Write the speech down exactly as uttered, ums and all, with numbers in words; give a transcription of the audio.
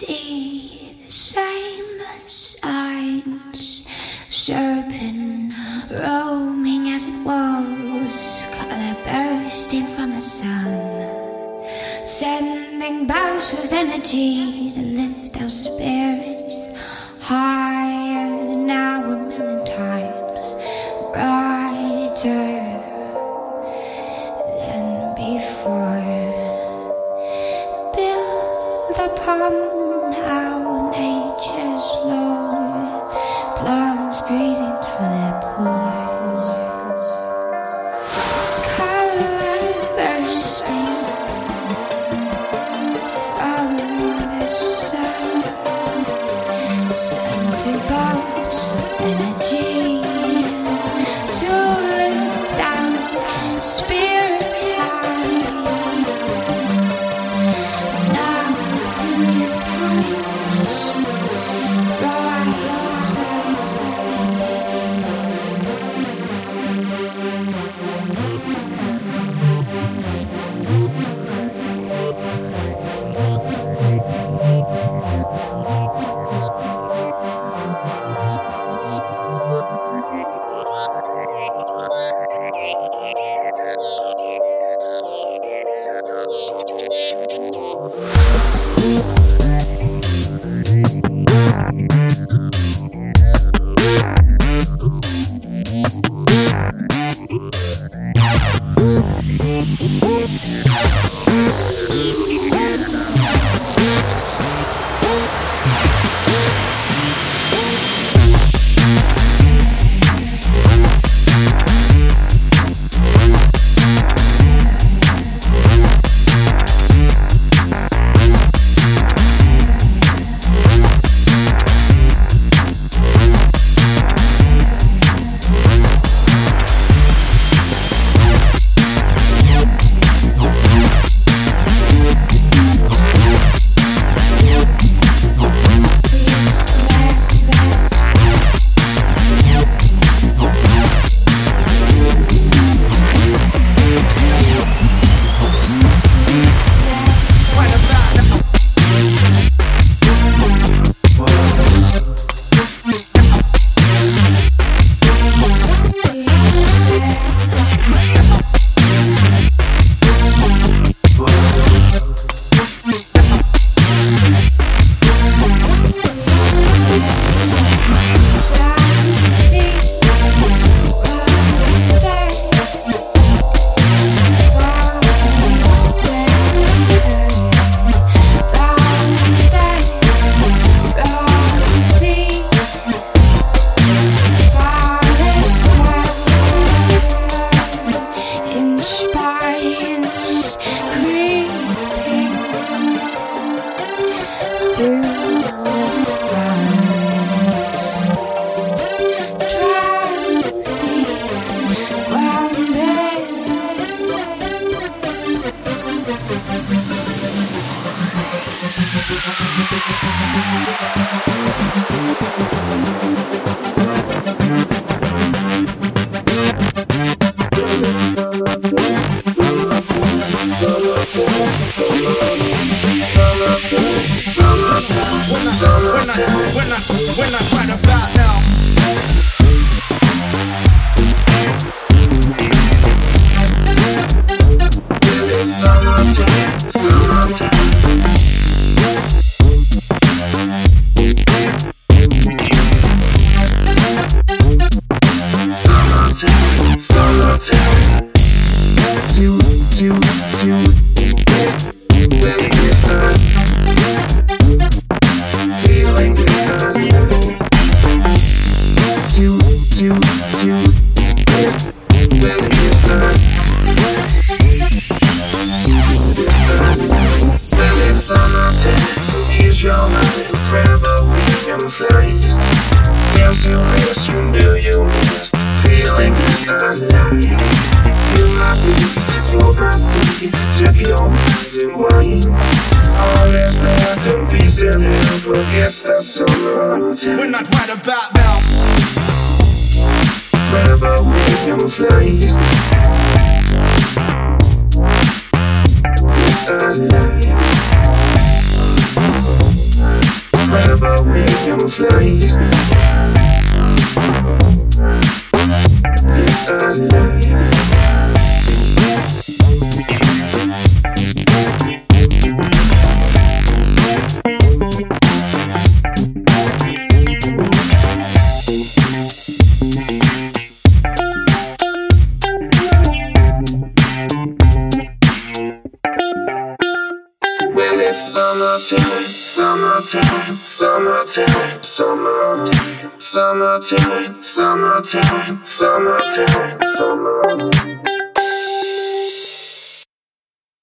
see the same signs, serpent roaming as it was, color bursting from the sun, sending bouts of energy to lift our spirits higher, now a million times brighter than before. Build upon our nature's law, plants breathing through their pores, color bursting from the sun, sending bolts of energy to lift our spirits high. Now in times brighter. We're not right about now. Right about me, I'm flying. Yes, I am. feels like this our life. Well, it's summertime, summertime, summertime, summertime, summertime, summertime, summertime, summertime.